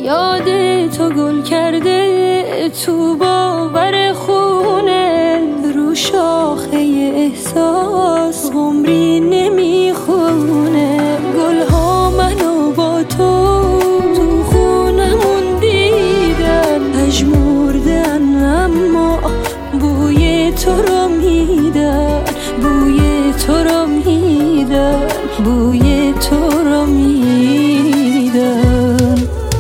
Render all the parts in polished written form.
یاد تو گل کرده تو باور خونه، رو شاخه احساس عمری نمیخونه. گلها منو با تو خونمون دیدن، پژمردن اما بوی تو رو میدن، بوی تو رو میدن، بوی تو رو میدن.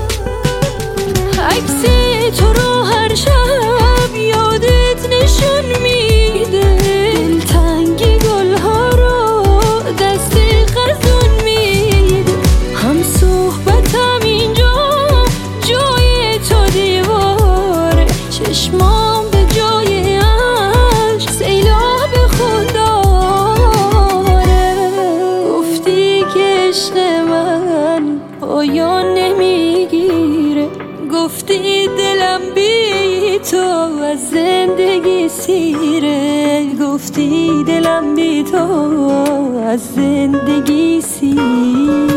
عکس تو رو هر شب یادت نشون میده، دلتنگی گلها رو دست خزون میده. هم صحبتم اینجا جای تو دیواره، چشمام به جای عشق سیلاب خون داره. گفتی که عشق من پایان نمیگیره، گفتی دلم بی تو از زندگی سیره، گفتی دلم بی تو از زندگی سیره.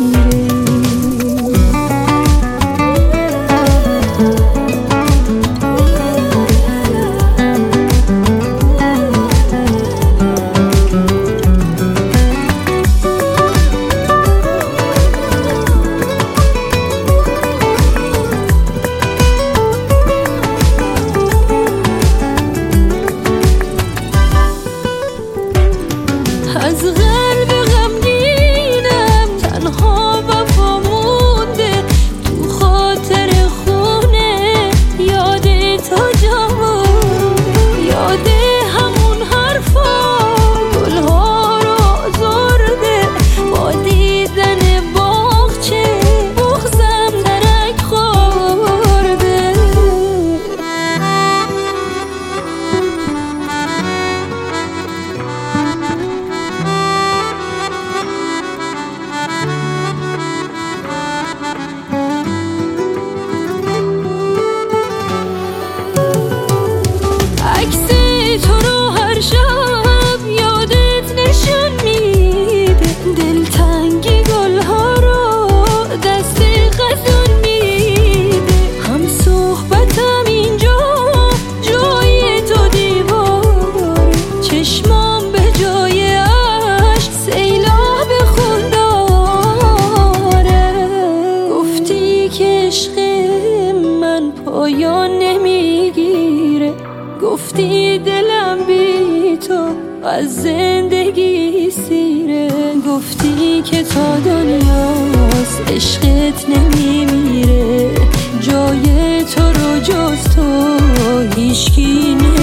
از قلب غمگینم تنها وفا مونده، تو خاطر خونه یاد تو جا مونده. یاد همون حرفا گلها رو آزرده، با دیدن باغچه بغضم درک خورده. عکس تو رو هر شب یادت نشون میده، دلتنگی گلها رو دست خزون میده. هم صحبتم اینجا جای تو دیواره، چشمام به جای عشق سیلاب خون داره. گفتی که عشق من پایان نمیگیره، گفتی دلم بی تو از زندگی سیره، گفتی که تا دنیاست عشقت نمیمیره، جای تو رو جز تو هیچکی